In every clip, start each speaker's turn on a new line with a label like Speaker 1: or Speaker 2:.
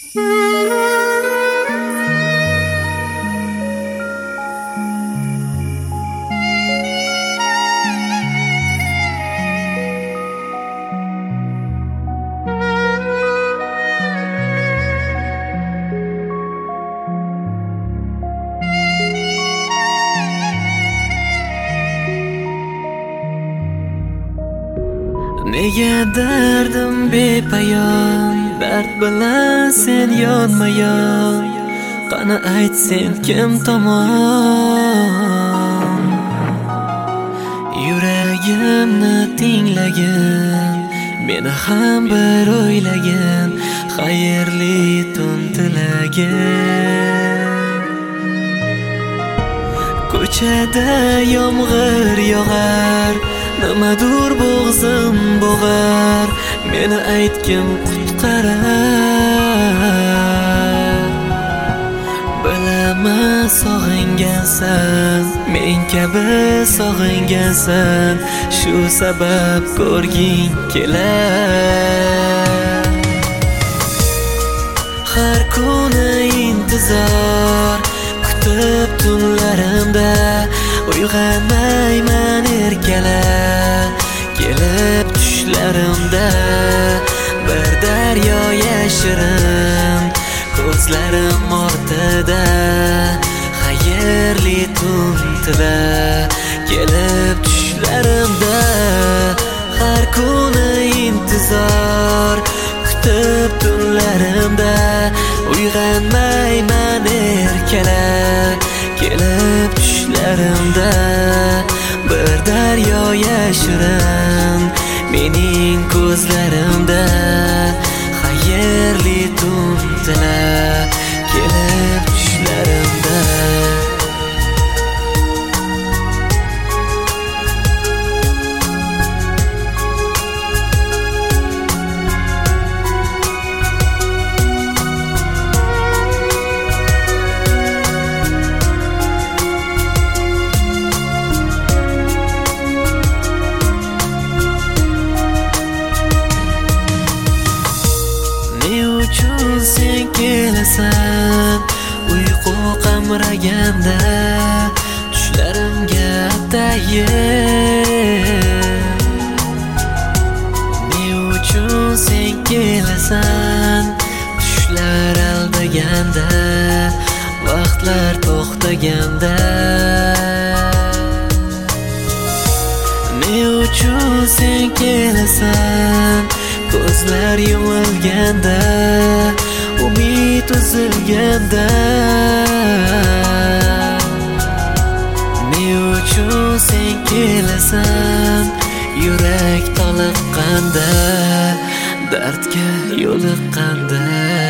Speaker 1: Nega derdim bepayon, dard bilan sen yonma-yon. Qani ayt sen kim tomon? Yuragimni tinglagin, meni ham bir o'ylagin, xayrli tun tilagin. Ko'chada yomg'ir yog'ar, nimadur bo'g'zim bo'g'ar, meni aytgin qutqarar. Bilaman sog'ingansan, men kabi sog'ingansan, shu sabab ko'rging kelar. Har kuni intizor kutib tunlarimda, uyg'onmayman erkalab, kelib tushlarimda bir daryo yashirin, ko'zlarim ortida xayrli tun tila, kelib tushlarimda. Har kuni intizor kutib tunlarimda, uyg'onmayman erkalab, kelib tushlarimda bir daryo yashirin, mening ko'zlarimda xayrli tun tila, kelib tushlarimda. Sen kelasan, uyqu qamraganda, tushlarimga atayin. Ne uchun sen kelasan, tushlar aldaganda, vaqtlar to'xtaganda. Ne uchun sen kelasan, ko'zlar yumilganda, umid uzilganda. Ne uchun sen kelasan, yurak toliqqanda, dardga yo'liqqanda.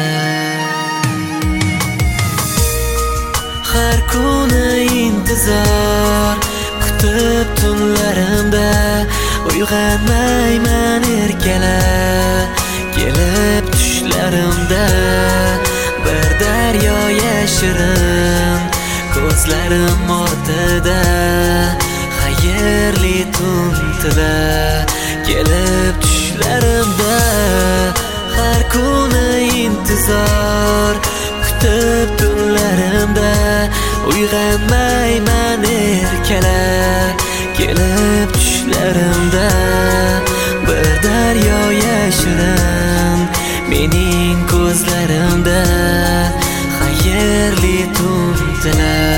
Speaker 1: Har kuni intizor kutib tunlarimda, uyg'onmayman erkalab, kelib tushlarimda bir daryo yashirin, ko'zlarim ortida xayrli tun tila, kelib tushlarimda. Har kuni intizor kutib tunlarimda, uyg'onmayman erkalab, kelib tushlarimda bir daryo yashirin, mening ko'zlarimda xayrli tun tila.